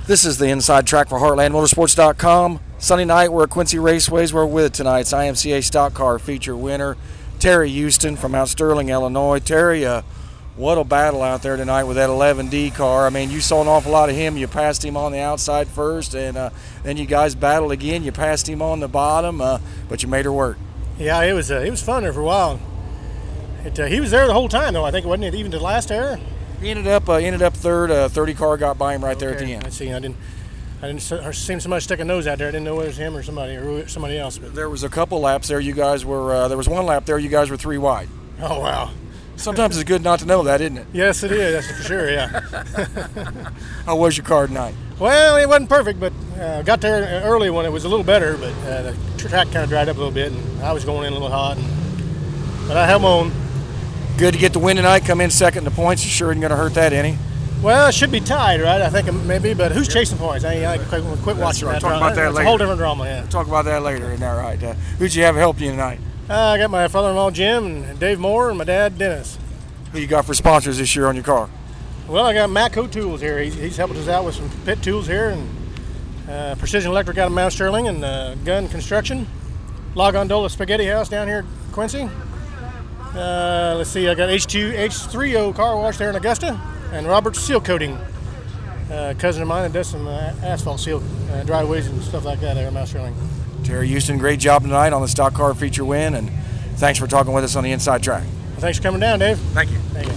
This is the inside track for HeartlandMotorsports.com. Sunday night, we're at Quincy Raceways. We're with tonight's IMCA Stock Car feature winner, Terry Houston from Mount Sterling, Illinois. Terry, what a battle out there tonight with that 11D car. I mean, you saw an awful lot of him. You passed him on the outside first, and then you guys battled again. You passed him on the bottom, but you made her work. Yeah, it was fun there for a while. He was there the whole time, though. I think, wasn't it, even the last error? He ended up third. 30 car got by him right there at the end. Let's see. I didn't seem so much stick a nose out there. I didn't know whether it was him or somebody else. But there was a couple laps there. You guys were. There was one lap there. You guys were 3 wide. Oh wow! Sometimes it's good not to know that, isn't it? Yes, it is. That's for sure. Yeah. How was your car tonight? Well, it wasn't perfect, but got there early when it was a little better. But the track kind of dried up a little bit, and I was going in a little hot. But I held my own. Good to get the win tonight. Come in second in the points. You sure isn't going to hurt that any? Well, it should be tied, right? I think maybe, but who's chasing points? I quit watching that. Talk about that later. It's a whole different drama, yeah. We'll talk about that later, isn't that right? Who'd you have help you tonight? I got my father-in-law, Jim, and Dave Moore, and my dad, Dennis. Who you got for sponsors this year on your car? Well, I got Matco Tools here. He's helping us out with some pit tools here, and Precision Electric out of Mount Sterling, and Gun Construction. La Gondola Spaghetti House down here in Quincy. Let's see, I got H3O Car Wash there in Augusta, and Robert's Seal Coating, cousin of mine that does some asphalt seal driveways and stuff like that there in Mount Sterling. Terry Houston, great job tonight on the stock car feature win, and thanks for talking with us on the inside track. Well, thanks for coming down, Dave. Thank you. Thank you.